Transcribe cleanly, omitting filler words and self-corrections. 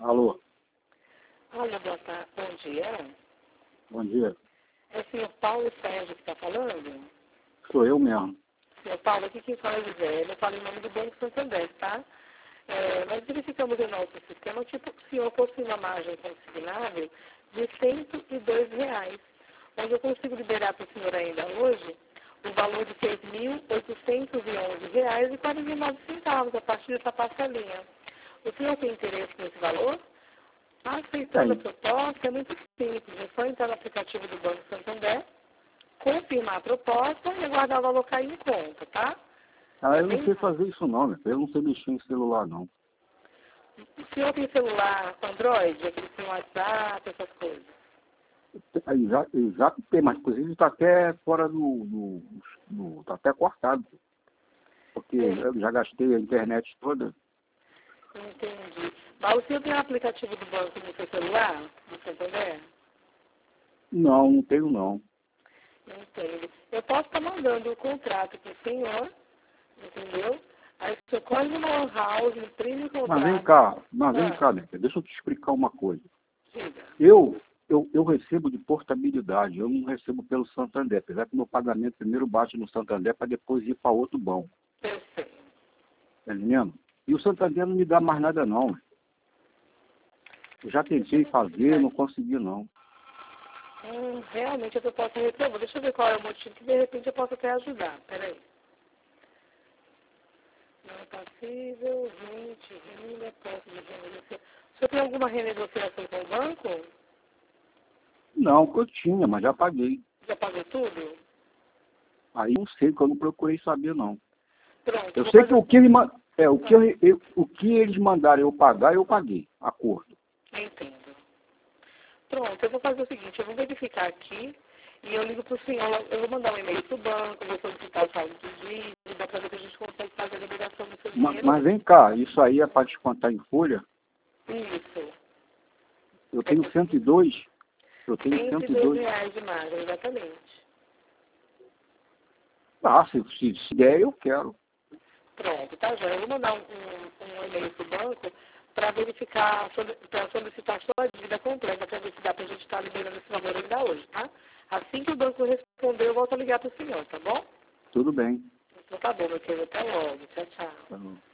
Alô, Olha, boa tarde. Bom dia. bom dia. É o senhor Paulo Sérgio que está falando? Sou eu mesmo. Senhor Paulo, aqui quem fala é Gisele. Eu falo em nome do Banco Santander, tá? Nós verificamos no nosso sistema que o senhor possui uma margem consignável de R$ 102, onde eu consigo liberar para o senhor ainda hoje o valor de R$ 6.811,49 a partir dessa parcelinha. O senhor tem interesse nesse valor? Aceitando a Tem. proposta, é muito simples. É só entrar no aplicativo do Banco Santander, confirmar a proposta e aguardar o valor cair em conta, tá? Ah, É eu não bem sei rápido. fazer isso não, né? Eu não sei mexer em celular não. O senhor tem celular Android, aquele com WhatsApp, essas coisas? Exato, tem, mas inclusive está até fora tá até cortado. Porque Sim, eu já gastei a internet toda. entendi. Mas o senhor tem o aplicativo do banco no seu celular, no Santander? Não, não tenho não. Entende. Eu posso estar mandando o contrato para o senhor, entendeu? Aí o senhor corre no Lan House, imprime o contrato. Mas vem Ah, cá, né? Deixa eu te explicar uma coisa. diga. Eu recebo de portabilidade, eu não recebo pelo Santander, apesar que meu pagamento primeiro bate no Santander para depois ir para outro banco. Eu sei. Tá entendendo? E o Santander não me dá mais nada não. Eu já Deixa eu tentei fazer, verificar. não consegui não. Realmente a proposta recebeu. Deixa eu ver qual é o motivo que de repente eu posso até ajudar. Peraí. Não é passível, 20, renda, posse de renegociação. O senhor tem alguma renegociação com o banco? Não, que eu tinha, mas já paguei. Já pagou tudo? Aí não sei, que eu não procurei saber não. Pronto, eu Eu vou sei que fazer. o que, me, ma- é, Ah, o que eles mandaram eu pagar, eu paguei. Acordo. entendo. Pronto, eu vou fazer o seguinte, eu vou verificar aqui e eu ligo para o senhor, eu vou mandar um e-mail para o banco, vou solicitar o saldo de dívida para ver se a gente consegue fazer a liberação do seu dinheiro Mas hoje. vem cá, isso aí é para descontar em folha? Isso. Eu É tenho 102. Eu tenho R$ 102 102. de margem, exatamente. Ah, se der, eu quero. Pronto, tá, João? Eu vou mandar um e-mail para o banco para verificar, para solicitar sua dívida completa, para ver se dá para a gente estar liberando esse valor ainda hoje, tá? Assim que o banco responder, eu volto a ligar para o senhor, tá bom? Tudo bem. Então tá bom, meu querido. Até logo. Tchau, tchau. Tá bom.